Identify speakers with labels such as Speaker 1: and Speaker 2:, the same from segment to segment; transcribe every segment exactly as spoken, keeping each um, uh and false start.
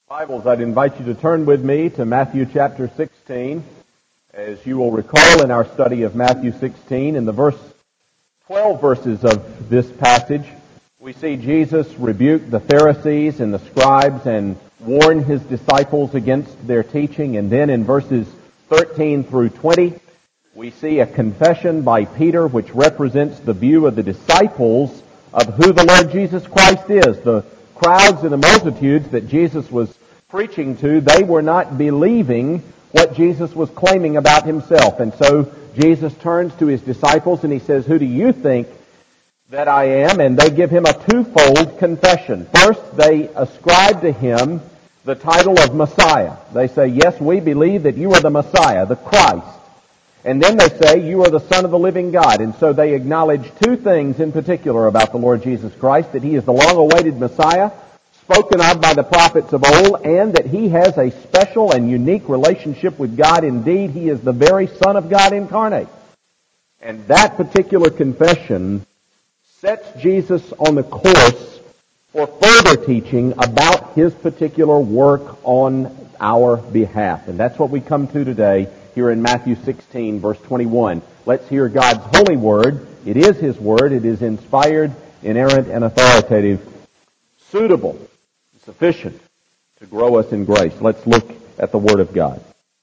Speaker 1: Bibles, I'd invite you to turn with me to Matthew chapter sixteen. As you will recall in our study of Matthew sixteen, in the verse twelve verses of this passage, we see Jesus rebuke the Pharisees and the scribes and warn his disciples against their teaching. And then in verses thirteen through twenty, we see a confession by Peter which represents the view of the disciples of who the Lord Jesus Christ is. The crowds and the multitudes that Jesus was preaching to, they were not believing what Jesus was claiming about himself. And so Jesus turns to his disciples and he says, "Who do you think that I am?" And they give him a twofold confession. First, they ascribe to him the title of Messiah. They say, "Yes, we believe that you are the Messiah, the Christ." And then they say, "You are the Son of the living God." And so they acknowledge two things in particular about the Lord Jesus Christ: that he is the long-awaited Messiah, spoken of by the prophets of old, and that he has a special and unique relationship with God. Indeed, he is the very Son of God incarnate. And that particular confession sets Jesus on the course for further teaching about his particular work on our behalf. And that's what we come to today here in Matthew sixteen, verse twenty-one. Let's hear God's holy word. It is his word. It is inspired, inerrant, and authoritative, suitable, sufficient to grow us in grace. Let's look at the word of God.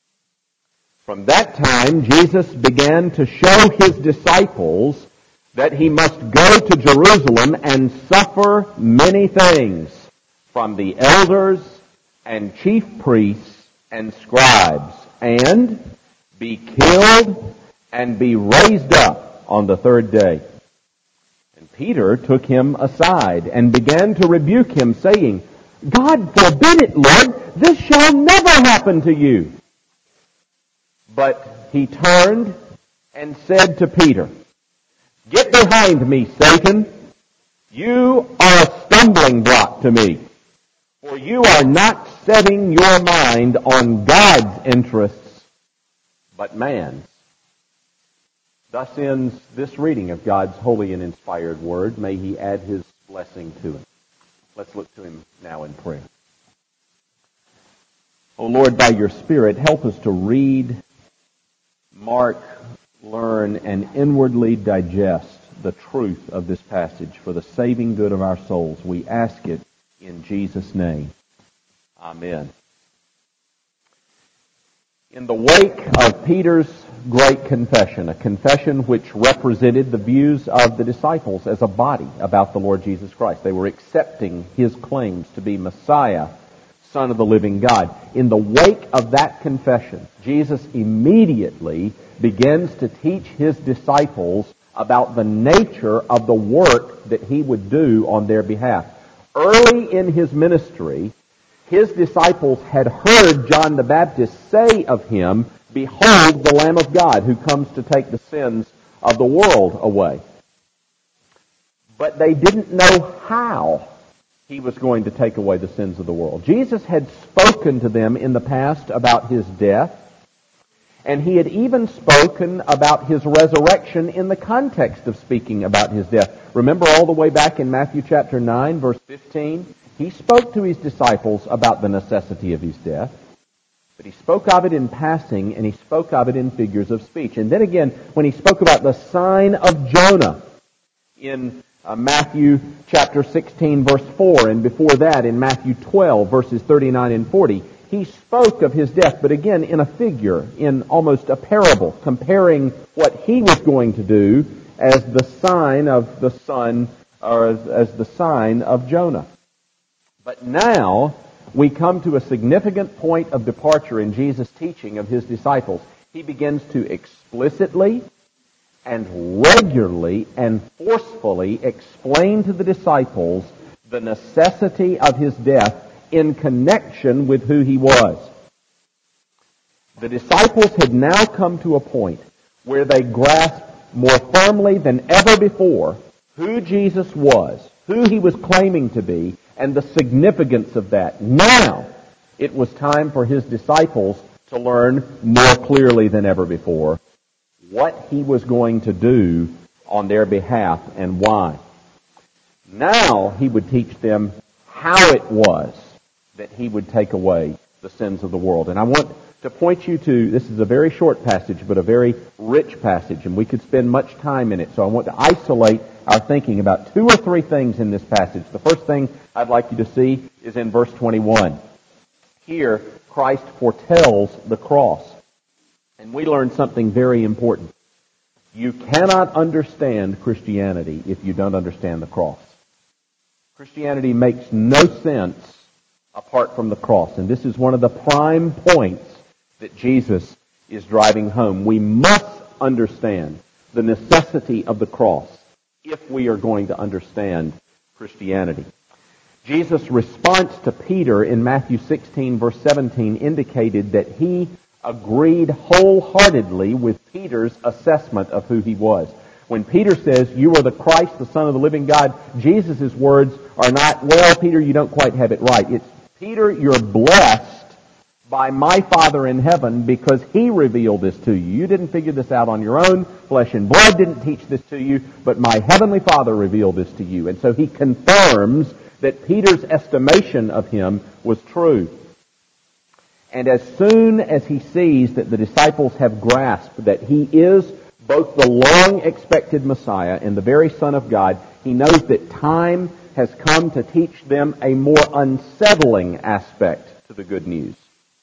Speaker 1: From that time, Jesus began to show his disciples that he must go to Jerusalem and suffer many things from the elders and chief priests and scribes, and be killed and be raised up on the third day. And Peter took him aside and began to rebuke him, saying, "God forbid it, Lord, this shall never happen to you." But he turned and said to Peter, "Get behind me, Satan. You are a stumbling block to me, for you are not setting your mind on God's interests, but man's." Thus ends this reading of God's holy and inspired word. May he add his blessing to it. Let's look to him now in prayer. Oh Lord, by your Spirit, help us to read, mark, learn, and inwardly digest the truth of this passage for the saving good of our souls. We ask it in Jesus' name. Amen. In the wake of Peter's great confession, a confession which represented the views of the disciples as a body about the Lord Jesus Christ, they were accepting his claims to be Messiah, Son of the living God. In the wake of that confession, Jesus immediately begins to teach his disciples about the nature of the work that he would do on their behalf. Early in his ministry, his disciples had heard John the Baptist say of him, "Behold the Lamb of God who comes to take the sins of the world away." But they didn't know how he was going to take away the sins of the world. Jesus had spoken to them in the past about his death, and he had even spoken about his resurrection in the context of speaking about his death. Remember all the way back in Matthew chapter nine, verse fifteen? He spoke to his disciples about the necessity of his death, but he spoke of it in passing, and he spoke of it in figures of speech. And then again, when he spoke about the sign of Jonah in uh, Matthew chapter sixteen, verse four, and before that in Matthew twelve, verses thirty-nine and forty, he spoke of his death, but again in a figure, in almost a parable, comparing what he was going to do as the sign of the son, or as, as the sign of Jonah. But now we come to a significant point of departure in Jesus' teaching of his disciples. He begins to explicitly and regularly and forcefully explain to the disciples the necessity of his death in connection with who he was. The disciples had now come to a point where they grasped more firmly than ever before who Jesus was, who he was claiming to be, and the significance of that. Now, it was time for his disciples to learn more clearly than ever before what he was going to do on their behalf and why. Now, he would teach them how it was that he would take away the sins of the world. And I want to point you to, this is a very short passage, but a very rich passage, and we could spend much time in it. So I want to isolate our thinking about two or three things in this passage. The first thing I'd like you to see is in verse twenty-one. Here, Christ foretells the cross. And we learn something very important. You cannot understand Christianity if you don't understand the cross. Christianity makes no sense apart from the cross. And this is one of the prime points that Jesus is driving home. We must understand the necessity of the cross if we are going to understand Christianity. Jesus' response to Peter in Matthew sixteen, verse seventeen, indicated that he agreed wholeheartedly with Peter's assessment of who he was. When Peter says, "You are the Christ, the Son of the living God," Jesus' words are not, "Well, Peter, you don't quite have it right." It's, "Peter, you're blessed by my Father in heaven because He revealed this to you. You didn't figure this out on your own. Flesh and blood didn't teach this to you, but my Heavenly Father revealed this to you." And so he confirms that Peter's estimation of him was true. And as soon as he sees that the disciples have grasped that he is both the long-expected Messiah and the very Son of God, he knows that time has come to teach them a more unsettling aspect to the good news.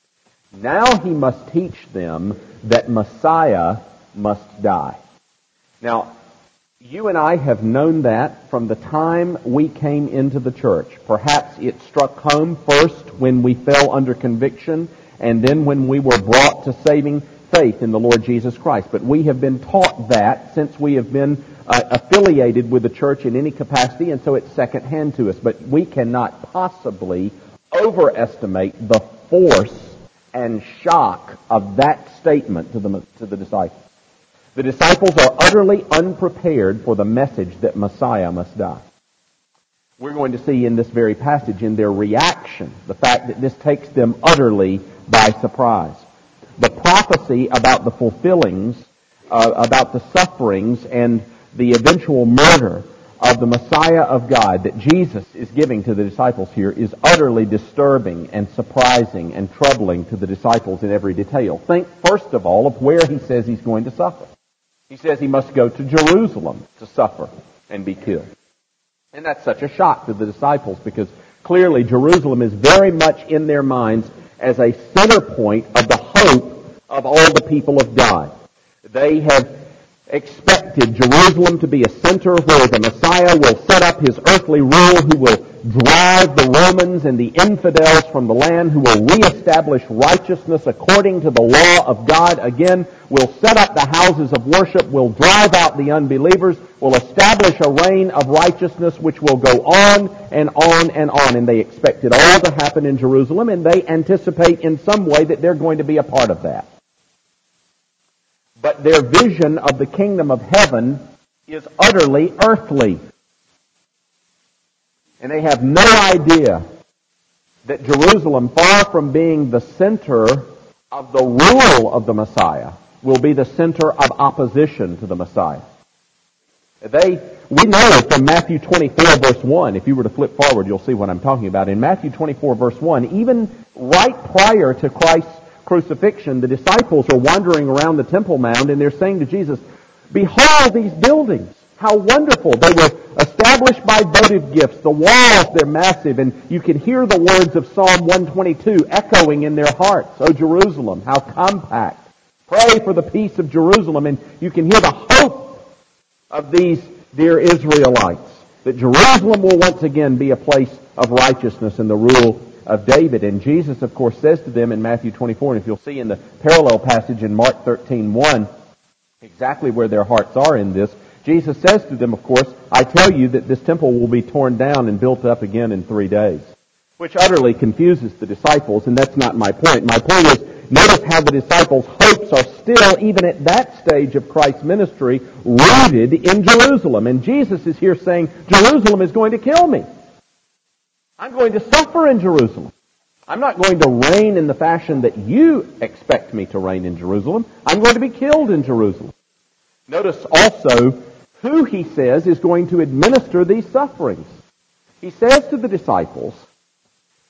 Speaker 1: Now he must teach them that Messiah must die. Now, you and I have known that from the time we came into the church. Perhaps it struck home first when we fell under conviction, and then when we were brought to saving faith in the Lord Jesus Christ. But we have been taught that since we have been uh, affiliated with the church in any capacity, and so it's secondhand to us. But we cannot possibly overestimate the force and shock of that statement to the, to the disciples. The disciples are utterly unprepared for the message that Messiah must die. We're going to see in this very passage in their reaction, the fact that this takes them utterly by surprise. The prophecy about the fulfillings, uh, about the sufferings and the eventual murder of the Messiah of God that Jesus is giving to the disciples here is utterly disturbing and surprising and troubling to the disciples in every detail. Think, first of all, of where he says he's going to suffer. He says he must go to Jerusalem to suffer and be killed. And that's such a shock to the disciples because clearly Jerusalem is very much in their minds as a center point of the hope of all the people of God. They have expected Jerusalem to be a center where the Messiah will set up his earthly rule, who will drive the Romans and the infidels from the land, who will reestablish righteousness according to the law of God. Again, will set up the houses of worship, will drive out the unbelievers, will establish a reign of righteousness which will go on and on and on. And they expect it all to happen in Jerusalem, and they anticipate in some way that they're going to be a part of that. But their vision of the kingdom of heaven is utterly earthly. And they have no idea that Jerusalem, far from being the center of the rule of the Messiah, will be the center of opposition to the Messiah. They, we know from Matthew twenty-four, verse one, if you were to flip forward, you'll see what I'm talking about. In Matthew twenty-four, verse one, even right prior to Christ's crucifixion, the disciples are wandering around the Temple Mount and they're saying to Jesus, "Behold these buildings, how wonderful. They were established by votive gifts. The walls, they're massive." And you can hear the words of Psalm one twenty-two echoing in their hearts. "O Jerusalem, how compact. Pray for the peace of Jerusalem." And you can hear the hope of these dear Israelites, that Jerusalem will once again be a place of righteousness and the rule of David. And Jesus, of course, says to them in Matthew twenty-four, and if you'll see in the parallel passage in Mark thirteen one, exactly where their hearts are in this, Jesus says to them, of course, "I tell you that this temple will be torn down and built up again in three days." Which utterly confuses the disciples, and that's not my point. My point is, notice how the disciples' hopes are still, even at that stage of Christ's ministry, rooted in Jerusalem. And Jesus is here saying, Jerusalem is going to kill me. I'm going to suffer in Jerusalem. I'm not going to reign in the fashion that you expect me to reign in Jerusalem. I'm going to be killed in Jerusalem. Notice also who he says is going to administer these sufferings. He says to the disciples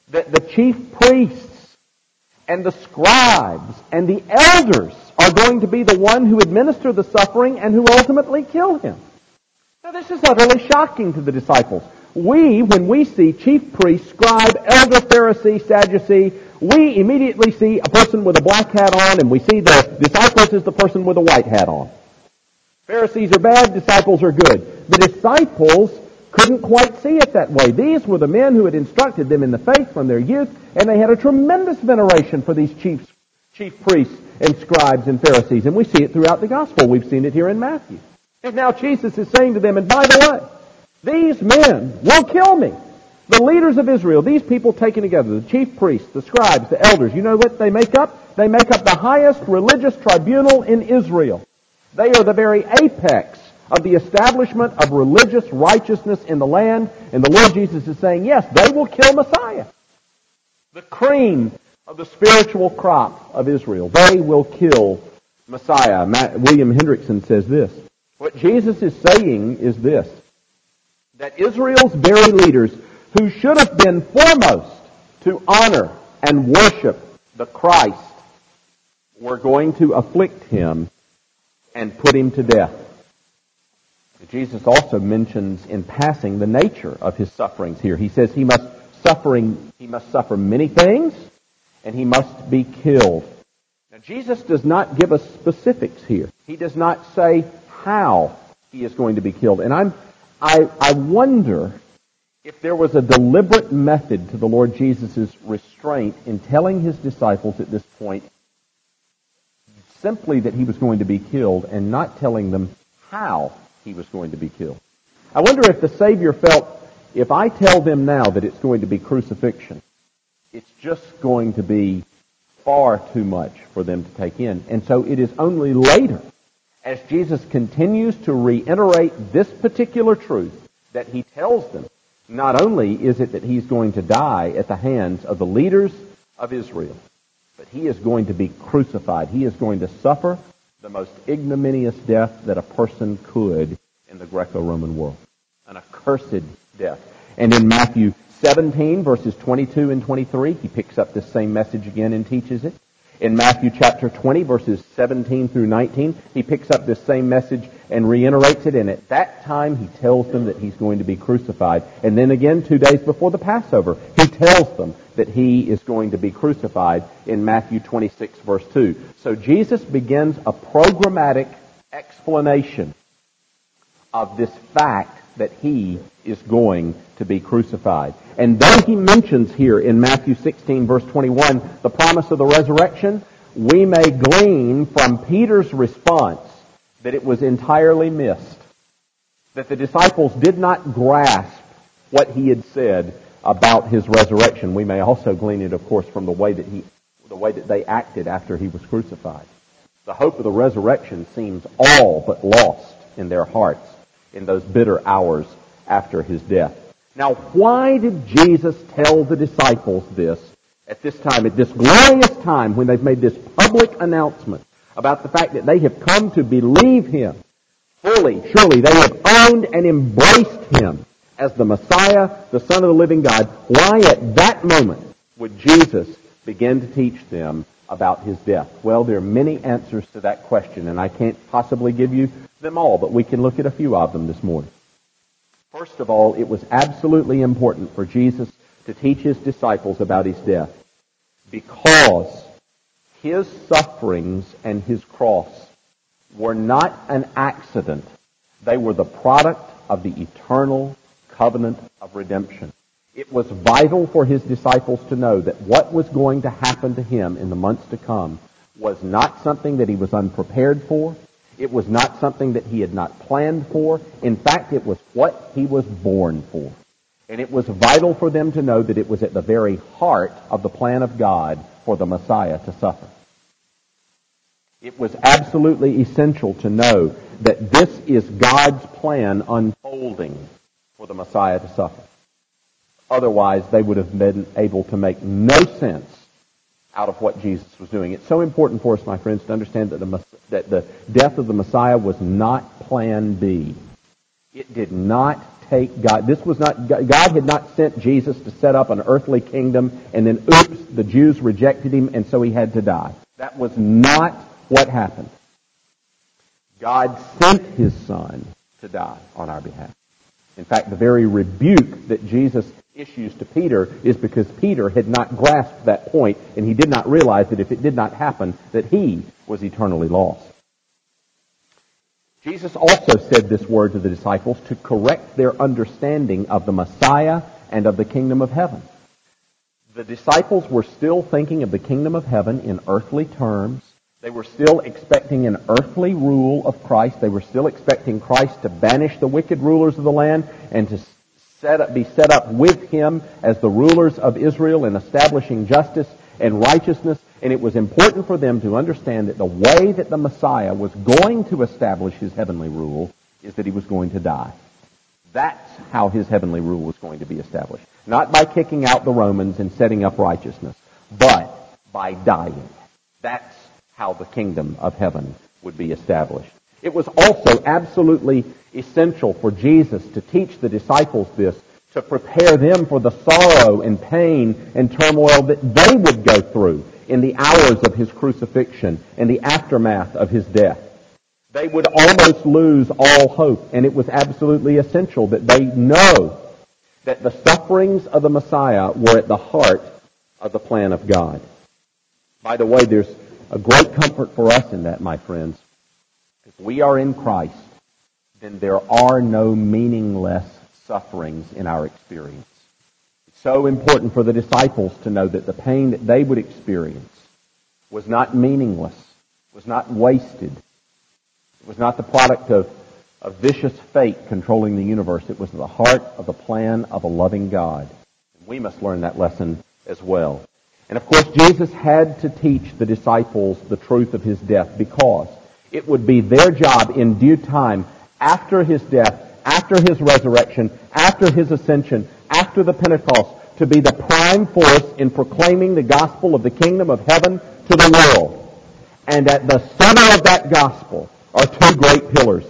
Speaker 1: that the chief priests and the scribes and the elders are going to be the one who administer the suffering and who ultimately kill him. Now this is utterly shocking to the disciples. We, when we see chief priest, scribe, elder, Pharisee, Sadducee, we immediately see a person with a black hat on, and we see the disciples as the person with a white hat on. Pharisees are bad, disciples are good. The disciples couldn't quite see it that way. These were the men who had instructed them in the faith from their youth, and they had a tremendous veneration for these chief, chief priests and scribes and Pharisees, and we see it throughout the gospel. We've seen it here in Matthew. And now Jesus is saying to them, and by the way, these men will kill me. The leaders of Israel, these people taken together, the chief priests, the scribes, the elders, you know what they make up? They make up the highest religious tribunal in Israel. They are the very apex of the establishment of religious righteousness in the land. And the Lord Jesus is saying, yes, they will kill Messiah. The cream of the spiritual crop of Israel. They will kill Messiah. William Hendrickson says this. What Jesus is saying is this, that Israel's very leaders, who should have been foremost to honor and worship the Christ, were going to afflict him and put him to death. Jesus also mentions in passing the nature of his sufferings here. He says he must suffering he must suffer many things, and he must be killed. Now Jesus does not give us specifics here. He does not say how he is going to be killed. And I'm I I wonder if there was a deliberate method to the Lord Jesus' restraint in telling his disciples at this point simply that he was going to be killed and not telling them how he was going to be killed. I wonder if the Savior felt, if I tell them now that it's going to be crucifixion, it's just going to be far too much for them to take in. And so it is only later, as Jesus continues to reiterate this particular truth, that he tells them, not only is it that he's going to die at the hands of the leaders of Israel, but he is going to be crucified. He is going to suffer the most ignominious death that a person could in the Greco-Roman world. An accursed death. And in Matthew seventeen, verses twenty-two and twenty-three, he picks up this same message again and teaches it. In Matthew chapter twenty, verses seventeen through nineteen, he picks up this same message and reiterates it. And at that time, he tells them that he's going to be crucified. And then again, two days before the Passover, he tells them that he is going to be crucified in Matthew twenty-six, verse two. So Jesus begins a programmatic explanation of this fact that he is going to be crucified. And though he mentions here in Matthew sixteen, verse twenty-one, the promise of the resurrection, we may glean from Peter's response that it was entirely missed. That the disciples did not grasp what he had said about his resurrection. We may also glean it, of course, from the way that he, the way that they acted after he was crucified. The hope of the resurrection seems all but lost in their hearts in those bitter hours after his death. Now, why did Jesus tell the disciples this at this time, at this glorious time when they've made this public announcement about the fact that they have come to believe him fully? Surely they have owned and embraced him as the Messiah, the Son of the living God. Why at that moment would Jesus begin to teach them about his death? Well, there are many answers to that question, and I can't possibly give you them all, but we can look at a few of them this morning. First of all, it was absolutely important for Jesus to teach his disciples about his death because his sufferings and his cross were not an accident. They were the product of the eternal covenant of redemption. It was vital for his disciples to know that what was going to happen to him in the months to come was not something that he was unprepared for. It was not something that he had not planned for. In fact, it was what he was born for. And it was vital for them to know that it was at the very heart of the plan of God for the Messiah to suffer. It was absolutely essential to know that this is God's plan unfolding for the Messiah to suffer. Otherwise, they would have been able to make no sense out of what Jesus was doing. It's so important for us, my friends, to understand that the, that the death of the Messiah was not plan B. It did not take God. This was not, God had not sent Jesus to set up an earthly kingdom and then, oops, the Jews rejected him and so he had to die. That was not what happened. God sent his Son to die on our behalf. In fact, the very rebuke that Jesus issues to Peter is because Peter had not grasped that point, and he did not realize that if it did not happen, that he was eternally lost. Jesus also said this word to the disciples to correct their understanding of the Messiah and of the kingdom of heaven. The disciples were still thinking of the kingdom of heaven in earthly terms. They were still expecting an earthly rule of Christ. They were still expecting Christ to banish the wicked rulers of the land and to set up, be set up with him as the rulers of Israel in establishing justice and righteousness. And it was important for them to understand that the way that the Messiah was going to establish his heavenly rule is that he was going to die. That's how his heavenly rule was going to be established. Not by kicking out the Romans and setting up righteousness, but by dying. That's how the kingdom of heaven would be established. It was also absolutely essential for Jesus to teach the disciples this, to prepare them for the sorrow and pain and turmoil that they would go through in the hours of his crucifixion and the aftermath of his death. They would almost lose all hope, and it was absolutely essential that they know that the sufferings of the Messiah were at the heart of the plan of God. By the way, there's a great comfort for us in that, my friends. If we are in Christ, then there are no meaningless sufferings in our experience. It's so important for the disciples to know that the pain that they would experience was not meaningless, was not wasted. It was not the product of a vicious fate controlling the universe. It was the heart of the plan of a loving God. And we must learn that lesson as well. And of course, Jesus had to teach the disciples the truth of his death because it would be their job in due time, after his death, after his resurrection, after his ascension, after the Pentecost, to be the prime force in proclaiming the gospel of the kingdom of heaven to the world. And at the center of that gospel are two great pillars,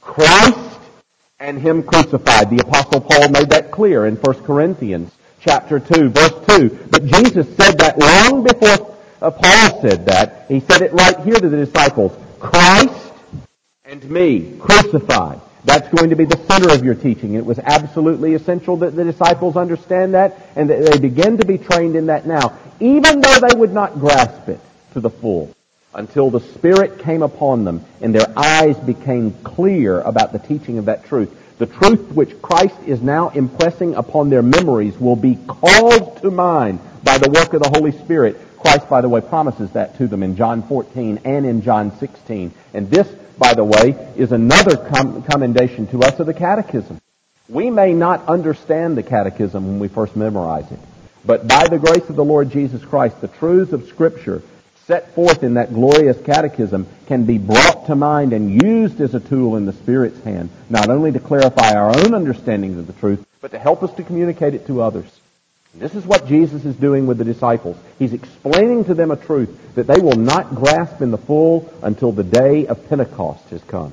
Speaker 1: Christ and him crucified. The Apostle Paul made that clear in First Corinthians chapter two, verse two. But Jesus said that long before uh, Paul said that. He said it right here to the disciples. Christ and me, crucified. That's going to be the center of your teaching. It was absolutely essential that the disciples understand that and that they begin to be trained in that now, even though they would not grasp it to the full, until the Spirit came upon them and their eyes became clear about the teaching of that truth. The truth which Christ is now impressing upon their memories will be called to mind by the work of the Holy Spirit. Christ, by the way, promises that to them in John fourteen and in John sixteen. And this, by the way, is another com- commendation to us of the Catechism. We may not understand the Catechism when we first memorize it, but by the grace of the Lord Jesus Christ, the truths of Scripture set forth in that glorious catechism can be brought to mind and used as a tool in the Spirit's hand, not only to clarify our own understandings of the truth, but to help us to communicate it to others. And this is what Jesus is doing with the disciples. He's explaining to them a truth that they will not grasp in the full until the day of Pentecost has come.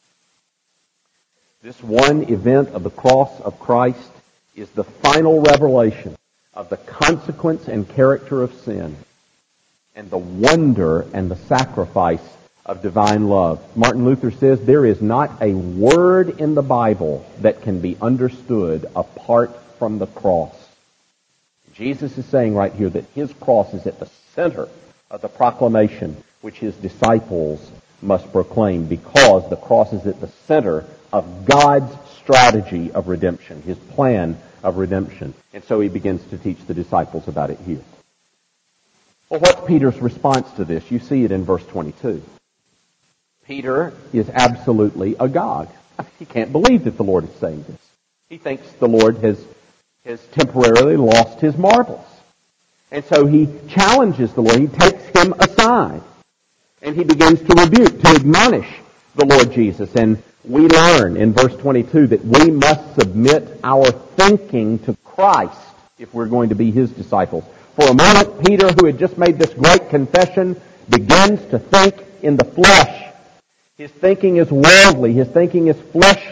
Speaker 1: This one event of the cross of Christ is the final revelation of the consequence and character of sin, and the wonder and the sacrifice of divine love. Martin Luther says there is not a word in the Bible that can be understood apart from the cross. Jesus is saying right here that his cross is at the center of the proclamation which his disciples must proclaim, because the cross is at the center of God's strategy of redemption, his plan of redemption. And so he begins to teach the disciples about it here. Well, what's Peter's response to this? You see it in verse twenty-two. Peter is absolutely agog. He can't believe that the Lord is saying this. He thinks the Lord has, has temporarily lost his marbles. And so he challenges the Lord. He takes him aside. And he begins to rebuke, to admonish the Lord Jesus. And we learn in verse twenty-two that we must submit our thinking to Christ if we're going to be his disciples. For a moment, Peter, who had just made this great confession, begins to think in the flesh. His thinking is worldly. His thinking is fleshly.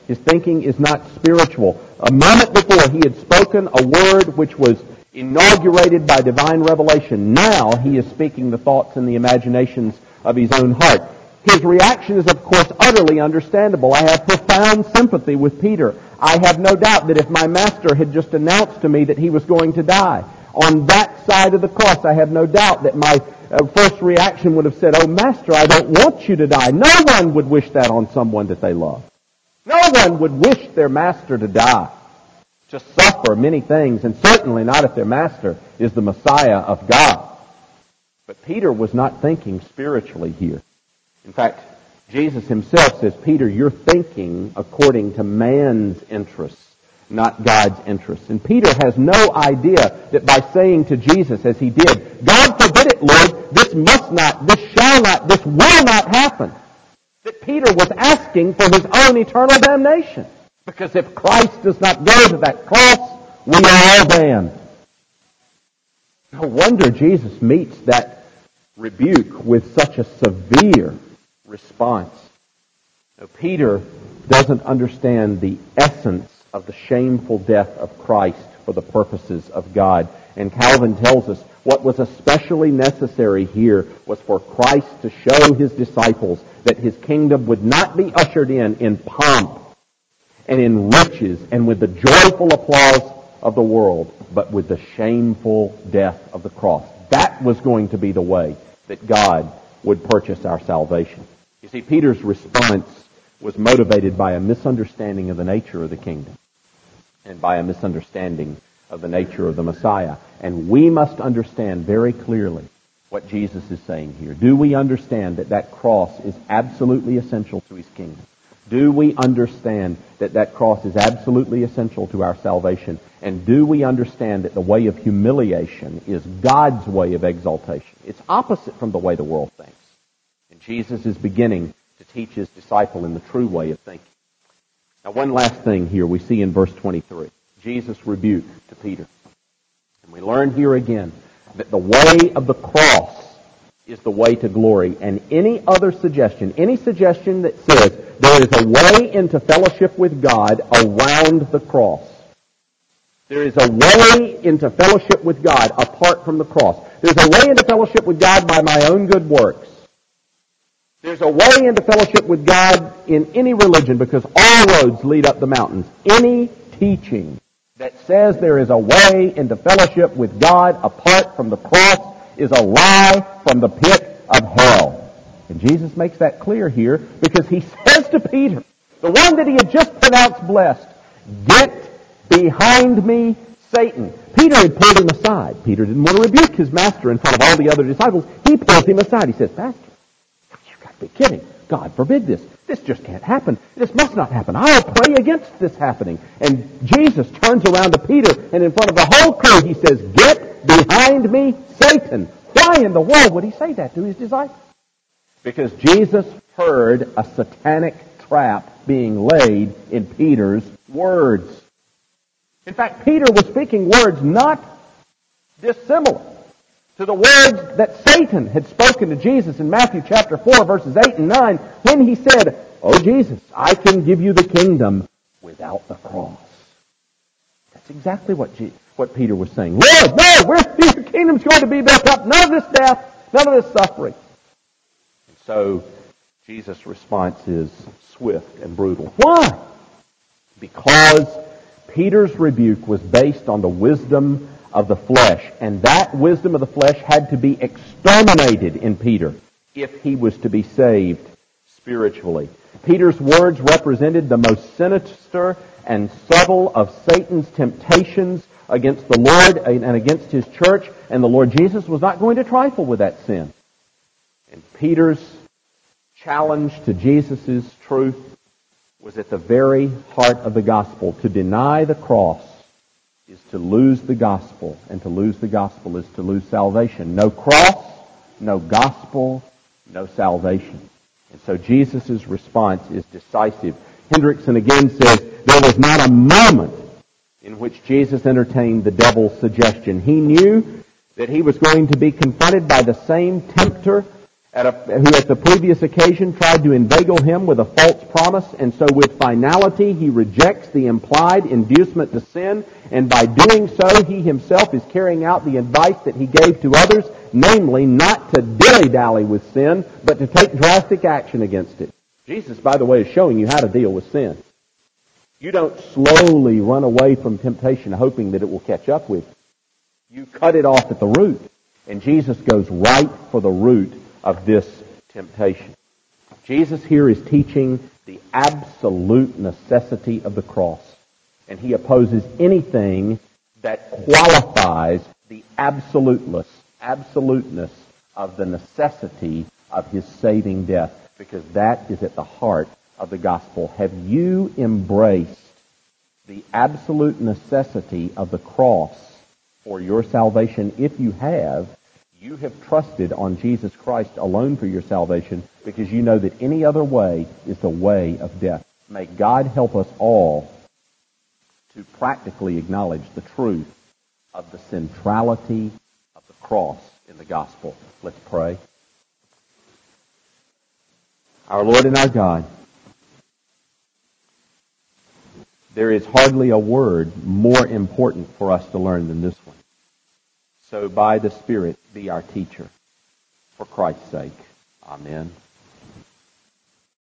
Speaker 1: His thinking is not spiritual. A moment before, he had spoken a word which was inaugurated by divine revelation. Now he is speaking the thoughts and the imaginations of his own heart. His reaction is, of course, utterly understandable. I have profound sympathy with Peter. I have no doubt that if my master had just announced to me that he was going to die on that side of the cross, I have no doubt that my uh, first reaction would have said, "Oh, Master, I don't want you to die." No one would wish that on someone that they love. No one would wish their master to die, to suffer many things, and certainly not if their master is the Messiah of God. But Peter was not thinking spiritually here. In fact, Jesus himself says, "Peter, you're thinking according to man's interests, not God's interests." And Peter has no idea that by saying to Jesus as he did, "God forbid it, Lord, this must not, this shall not, this will not happen," that Peter was asking for his own eternal damnation. Because if Christ does not go to that cross, we are all damned. No wonder Jesus meets that rebuke with such a severe response. Now, Peter doesn't understand the essence of the shameful death of Christ for the purposes of God. And Calvin tells us what was especially necessary here was for Christ to show his disciples that his kingdom would not be ushered in in pomp and in riches and with the joyful applause of the world, but with the shameful death of the cross. That was going to be the way that God would purchase our salvation. You see, Peter's response was motivated by a misunderstanding of the nature of the kingdom and by a misunderstanding of the nature of the Messiah. And we must understand very clearly what Jesus is saying here. Do we understand that that cross is absolutely essential to his kingdom? Do we understand that that cross is absolutely essential to our salvation? And do we understand that the way of humiliation is God's way of exaltation? It's opposite from the way the world thinks. And Jesus is beginning to teach his disciple in the true way of thinking. Now, one last thing here we see in verse twenty-three. Jesus' rebuke to Peter. And we learn here again that the way of the cross is the way to glory. And any other suggestion, any suggestion that says there is a way into fellowship with God around the cross. There is a way into fellowship with God apart from the cross. There's a way into fellowship with God by my own good works. There's a way into fellowship with God in any religion because all roads lead up the mountains. Any teaching that says there is a way into fellowship with God apart from the cross is a lie from the pit of hell. And Jesus makes that clear here because he says to Peter, the one that he had just pronounced blessed, "Get behind me, Satan." Peter had pulled him aside. Peter didn't want to rebuke his master in front of all the other disciples. He pulls him aside. He says, "Master, you've got to be kidding. God forbid this. This just can't happen. This must not happen. I'll pray against this happening." And Jesus turns around to Peter, and in front of the whole crew, he says, "Get behind me, Satan." Why in the world would he say that to his disciples? Because Jesus heard a satanic trap being laid in Peter's words. In fact, Peter was speaking words not dissimilar to the words that Satan had spoken to Jesus in Matthew chapter four, verses eight and nine, when he said, "Oh Jesus, I can give you the kingdom without the cross." That's exactly what Je- what Peter was saying. "Lord, no, we're, your kingdom's going to be built up. None of this death, none of this suffering." And so Jesus' response is swift and brutal. Why? Because Peter's rebuke was based on the wisdom of the flesh, and that wisdom of the flesh had to be exterminated in Peter if he was to be saved spiritually. Peter's words represented the most sinister and subtle of Satan's temptations against the Lord and against his church, and the Lord Jesus was not going to trifle with that sin. And Peter's challenge to Jesus' truth was at the very heart of the gospel. To deny the cross is to lose the gospel, and to lose the gospel is to lose salvation. No cross, no gospel, no salvation. And so Jesus' response is decisive. Hendrickson again says, there was not a moment in which Jesus entertained the devil's suggestion. He knew that he was going to be confronted by the same tempter at a, who at the previous occasion tried to inveigle him with a false promise, and so with finality he rejects the implied inducement to sin, and by doing so he himself is carrying out the advice that he gave to others, namely not to dilly-dally with sin, but to take drastic action against it. Jesus, by the way, is showing you how to deal with sin. You don't slowly run away from temptation hoping that it will catch up with you. You cut it off at the root. And Jesus goes right for the root of this temptation. Jesus here is teaching the absolute necessity of the cross. And he opposes anything that qualifies the absoluteness, absoluteness of the necessity of his saving death. Because that is at the heart of the gospel. Have you embraced the absolute necessity of the cross for your salvation? If you have, you have trusted on Jesus Christ alone for your salvation, because you know that any other way is the way of death. May God help us all to practically acknowledge the truth of the centrality of the cross in the gospel. Let's pray. Our Lord and our God, there is hardly a word more important for us to learn than this one. So by the Spirit, be our teacher. For Christ's sake. Amen.